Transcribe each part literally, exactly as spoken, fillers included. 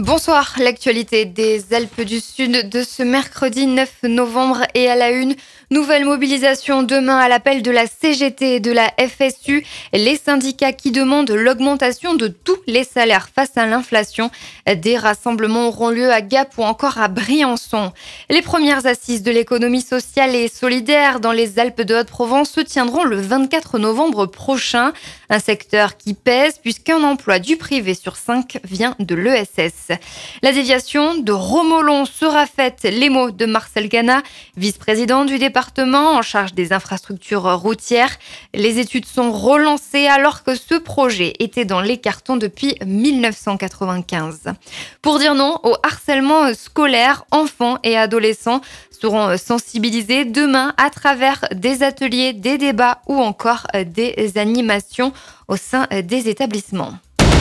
Bonsoir, l'actualité des Alpes du Sud de ce mercredi neuf novembre est à la une. Nouvelle mobilisation demain à l'appel de la C G T et de la F S U. Les syndicats qui demandent l'augmentation de tous les salaires face à l'inflation. Des rassemblements auront lieu à Gap ou encore à Briançon. Les premières assises de l'économie sociale et solidaire dans les Alpes de Haute-Provence se tiendront le vingt-quatre novembre prochain. Un secteur qui pèse puisqu'un emploi du privé sur cinq vient de l'E S S. La déviation de Romolon sera faite. Les mots de Marcel Gana, vice-président du département en charge des infrastructures routières. Les études sont relancées alors que ce projet était dans les cartons depuis dix-neuf cent quatre-vingt-quinze. Pour dire non au harcèlement scolaire, enfants et adolescents seront sensibilisés demain à travers des ateliers, des débats ou encore des animations au sein des établissements.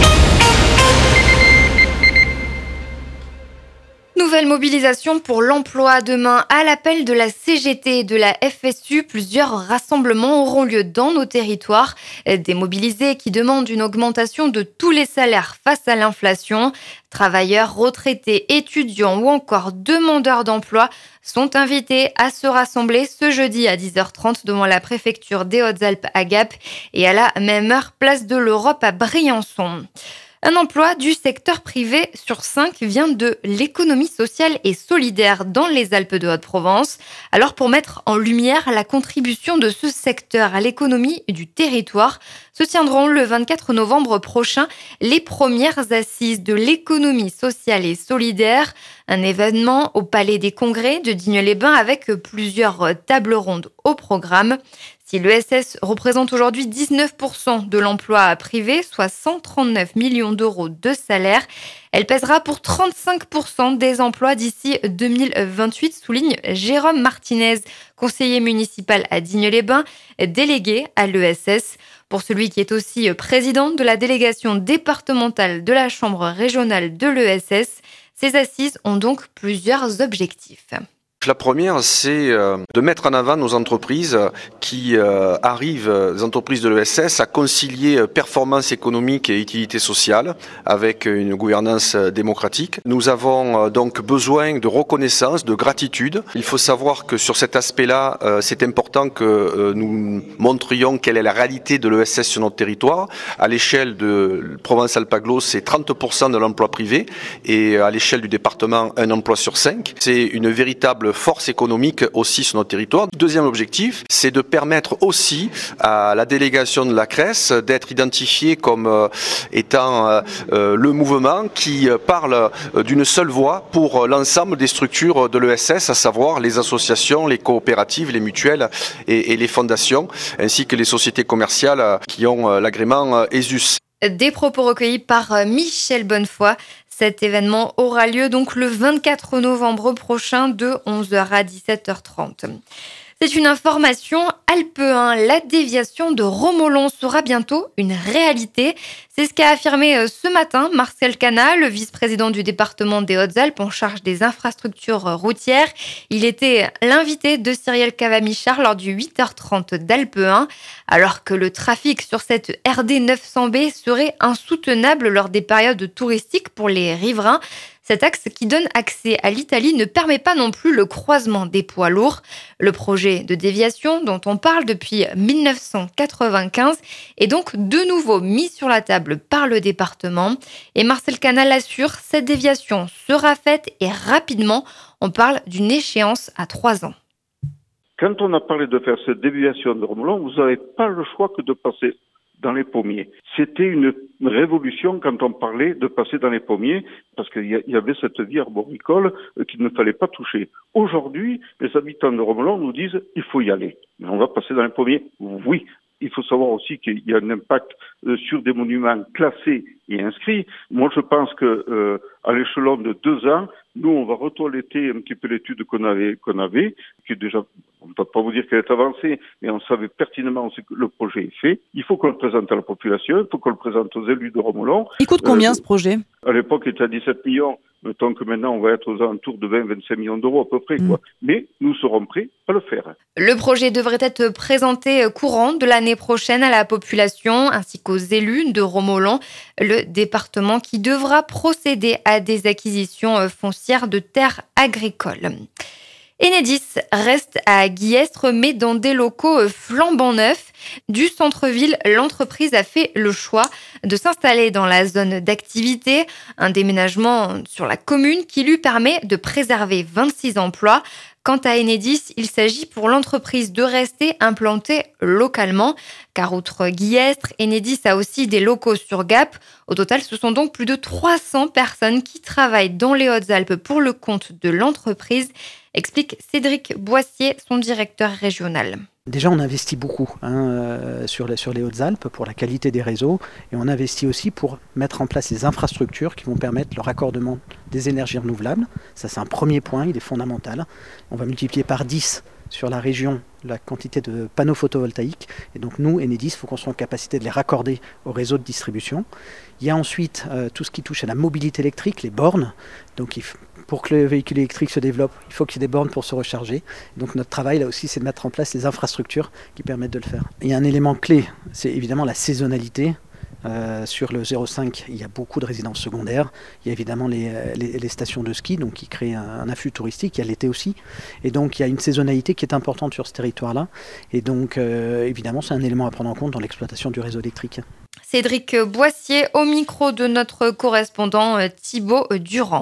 Nouvelle mobilisation pour l'emploi demain à l'appel de la C G T et de la F S U. Plusieurs rassemblements auront lieu dans nos territoires. Des mobilisés qui demandent une augmentation de tous les salaires face à l'inflation. Travailleurs, retraités, étudiants ou encore demandeurs d'emploi sont invités à se rassembler ce jeudi à dix heures trente devant la préfecture des Hautes-Alpes à Gap et à la même heure, place de l'Europe à Briançon. Un emploi du secteur privé sur cinq vient de l'économie sociale et solidaire dans les Alpes de Haute-Provence. Alors pour mettre en lumière la contribution de ce secteur à l'économie du territoire, se tiendront le vingt-quatre novembre prochain les premières assises de l'économie sociale et solidaire. Un événement au Palais des Congrès de Digne-les-Bains avec plusieurs tables rondes au programme. Si l'E S S représente aujourd'hui dix-neuf pour cent de l'emploi privé, soit cent trente-neuf millions d'euros de salaire, elle pèsera pour trente-cinq pour cent des emplois d'ici deux mille vingt-huit, souligne Jérôme Martinez, conseiller municipal à Digne-les-Bains, délégué à l'E S S. Pour celui qui est aussi président de la délégation départementale de la Chambre régionale de l'E S S, ces assises ont donc plusieurs objectifs. La première, c'est de mettre en avant nos entreprises qui arrivent, les entreprises de l'E S S, à concilier performance économique et utilité sociale avec une gouvernance démocratique. Nous avons donc besoin de reconnaissance, de gratitude. Il faut savoir que sur cet aspect-là, c'est important que nous montrions quelle est la réalité de l'E S S sur notre territoire. À l'échelle de Provence-Alpes-Aglo, c'est trente pour cent de l'emploi privé et à l'échelle du département, un emploi sur cinq. C'est une véritable force économique aussi sur notre territoire. Deuxième objectif, c'est de permettre aussi à la délégation de la C R E S d'être identifiée comme euh, étant euh, le mouvement qui parle d'une seule voix pour l'ensemble des structures de l'E S S, à savoir les associations, les coopératives, les mutuelles et, et les fondations, ainsi que les sociétés commerciales qui ont l'agrément E S U S. Des propos recueillis par Michel Bonnefoy. Cet événement aura lieu donc le vingt-quatre novembre prochain de onze heures à dix-sept heures trente. C'est une information Alpe un. La déviation de Romolon sera bientôt une réalité. C'est ce qu'a affirmé ce matin Marcel Gana, le vice-président du département des Hautes-Alpes en charge des infrastructures routières. Il était l'invité de Cyrielle Cavamichard lors du huit heures trente d'Alpe un. Alors que le trafic sur cette R D neuf cents B serait insoutenable lors des périodes touristiques pour les riverains, cet axe qui donne accès à l'Italie ne permet pas non plus le croisement des poids lourds. Le projet de déviation dont on parle depuis dix-neuf cent quatre-vingt-quinze est donc de nouveau mis sur la table par le département. Et Marcel Gana l'assure, cette déviation sera faite et rapidement. On parle d'une échéance à trois ans. Quand on a parlé de faire cette déviation de Romolon, vous n'avez pas le choix que de passer dans les pommiers. C'était une révolution quand on parlait de passer dans les pommiers, parce qu'il y avait cette vie arboricole qu'il ne fallait pas toucher. Aujourd'hui, les habitants de Romolon nous disent il faut y aller. Mais on va passer dans les pommiers. Oui. Il faut savoir aussi qu'il y a un impact sur des monuments classés et inscrits. Moi, je pense que euh, à l'échelon de deux ans, nous, on va retoiletter un petit peu l'étude qu'on avait, qu'on avait, qui est déjà, on ne peut pas vous dire qu'elle est avancée, mais on savait pertinemment que le projet est fait. Il faut qu'on le présente à la population, il faut qu'on le présente aux élus de Romolon. Il coûte combien euh, ce projet ? À l'époque, il était à dix-sept millions. Mettons que maintenant, on va être aux alentours de vingt à vingt-cinq millions d'euros à peu près, quoi. Mmh. Mais nous serons prêts à le faire. Le projet devrait être présenté courant de l'année prochaine à la population ainsi qu'aux élus de Romolon. Le le département qui devra procéder à des acquisitions foncières de terres agricoles. Enedis reste à Guillestre, mais dans des locaux flambant neufs. Du centre-ville, l'entreprise a fait le choix de s'installer dans la zone d'activité, un déménagement sur la commune qui lui permet de préserver vingt-six emplois. Quant à Enedis, il s'agit pour l'entreprise de rester implantée localement, car outre Guillestre, Enedis a aussi des locaux sur Gap. Au total, ce sont donc plus de trois cents personnes qui travaillent dans les Hautes-Alpes pour le compte de l'entreprise, explique Cédric Boissier, son directeur régional. Déjà, on investit beaucoup hein, euh, sur, les, sur les Hautes-Alpes pour la qualité des réseaux et on investit aussi pour mettre en place les infrastructures qui vont permettre le raccordement des énergies renouvelables. Ça, c'est un premier point, il est fondamental. On va multiplier par dix sur la région la quantité de panneaux photovoltaïques. Et donc nous, Enedis, il faut qu'on soit en capacité de les raccorder au réseau de distribution. Il y a ensuite euh, tout ce qui touche à la mobilité électrique, les bornes. Donc il faut, pour que le véhicule électrique se développe, il faut qu'il y ait des bornes pour se recharger. Donc notre travail là aussi, c'est de mettre en place les infrastructures qui permettent de le faire. Il y a un élément clé, c'est évidemment la saisonnalité. Euh, sur le zéro cinq, il y a beaucoup de résidences secondaires. Il y a évidemment les, les, les stations de ski donc, qui créent un, un afflux touristique. Il y a l'été aussi. Et donc, il y a une saisonnalité qui est importante sur ce territoire-là. Et donc, euh, évidemment, c'est un élément à prendre en compte dans l'exploitation du réseau électrique. Cédric Boissier au micro de notre correspondant Thibaut Durand.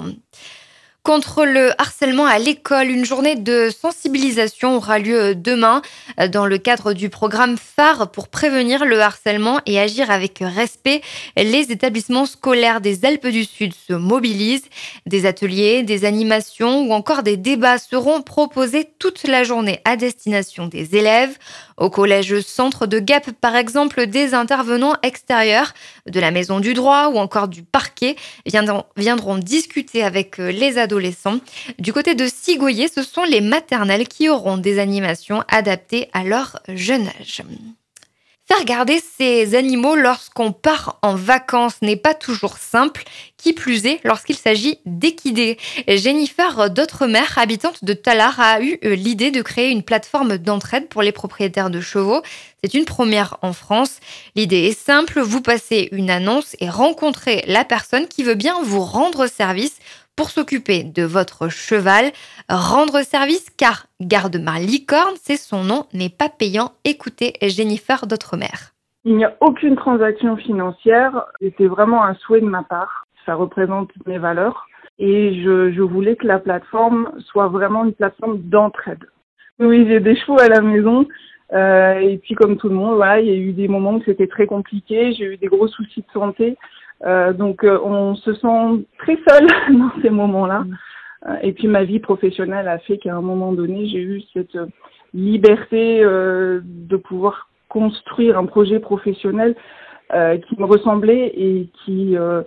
Contre le harcèlement à l'école, une journée de sensibilisation aura lieu demain dans le cadre du programme phare pour prévenir le harcèlement et agir avec respect. Les établissements scolaires des Alpes du Sud se mobilisent. Des ateliers, des animations ou encore des débats seront proposés toute la journée à destination des élèves. Au collège Centre de Gap, par exemple, des intervenants extérieurs de la Maison du Droit ou encore du parquet viendront, viendront discuter avec les adolescents. Du côté de Sigoyer, ce sont les maternelles qui auront des animations adaptées à leur jeune âge. Faire garder ces animaux lorsqu'on part en vacances n'est pas toujours simple, qui plus est lorsqu'il s'agit d'équidés. Jennifer D'autremer, habitante de Tallard, a eu l'idée de créer une plateforme d'entraide pour les propriétaires de chevaux. C'est une première en France. L'idée est simple, vous passez une annonce et rencontrez la personne qui veut bien vous rendre service pour s'occuper de votre cheval. Rendre service car Gardemar Licorne, c'est son nom, n'est pas payant. Écoutez Jennifer D'autremer. Il n'y a aucune transaction financière. C'était vraiment un souhait de ma part. Ça représente mes valeurs. Et je, je voulais que la plateforme soit vraiment une plateforme d'entraide. Oui, j'ai des chevaux à la maison. Euh, et puis comme tout le monde, voilà, il y a eu des moments où c'était très compliqué. J'ai eu des gros soucis de santé. Euh, donc euh, on se sent très seul dans ces moments-là. Euh, et puis ma vie professionnelle a fait qu'à un moment donné, j'ai eu cette euh, liberté euh, de pouvoir construire un projet professionnel euh, qui me ressemblait et qui, euh,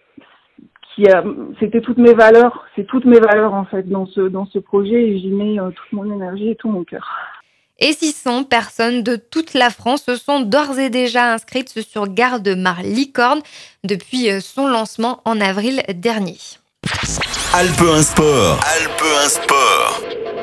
qui a, c'était toutes mes valeurs, c'est toutes mes valeurs en fait dans ce dans ce projet et j'y mets euh, toute mon énergie et tout mon cœur. Et six cents personnes de toute la France se sont d'ores et déjà inscrites sur Gardemar Licorne depuis son lancement en avril dernier. Alpe un Sport. Alpe un Sport.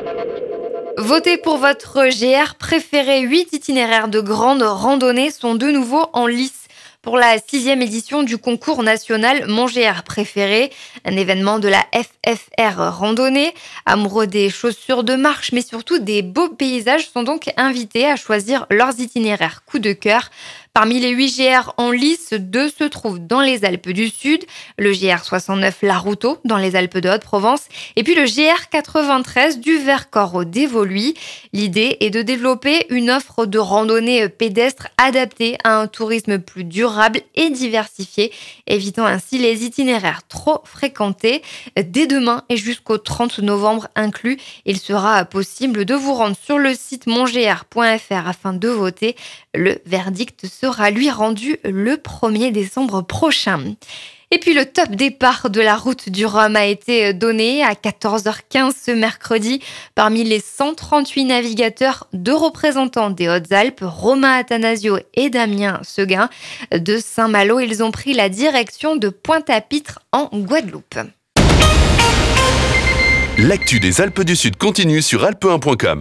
Votez pour votre G R préféré. Huit itinéraires de grande randonnée sont de nouveau en lice pour la sixième édition du concours national Mon G R préféré, un événement de la F F R Randonnée. Amoureux des chaussures de marche, mais surtout des beaux paysages, sont donc invités à choisir leurs itinéraires coup de cœur. Parmi les huit G R en lice, deux se trouvent dans les Alpes du Sud, le G R soixante-neuf La Routeau dans les Alpes de Haute-Provence et puis le G R quatre-vingt-treize du Vercors au Dévoluy. L'idée est de développer une offre de randonnée pédestre adaptée à un tourisme plus durable et diversifié, évitant ainsi les itinéraires trop fréquentés. Dès demain et jusqu'au trente novembre inclus, il sera possible de vous rendre sur le site mon g r point f r afin de voter. Le verdict sera lui rendu le premier décembre prochain. Et puis le top départ de la route du Rhum a été donné à quatorze heures quinze ce mercredi. Parmi les cent trente-huit navigateurs, deux représentants des Hautes-Alpes, Romain Athanasio et Damien Seguin. De Saint-Malo, ils ont pris la direction de Pointe-à-Pitre en Guadeloupe. L'actu des Alpes du Sud continue sur alpe un point com.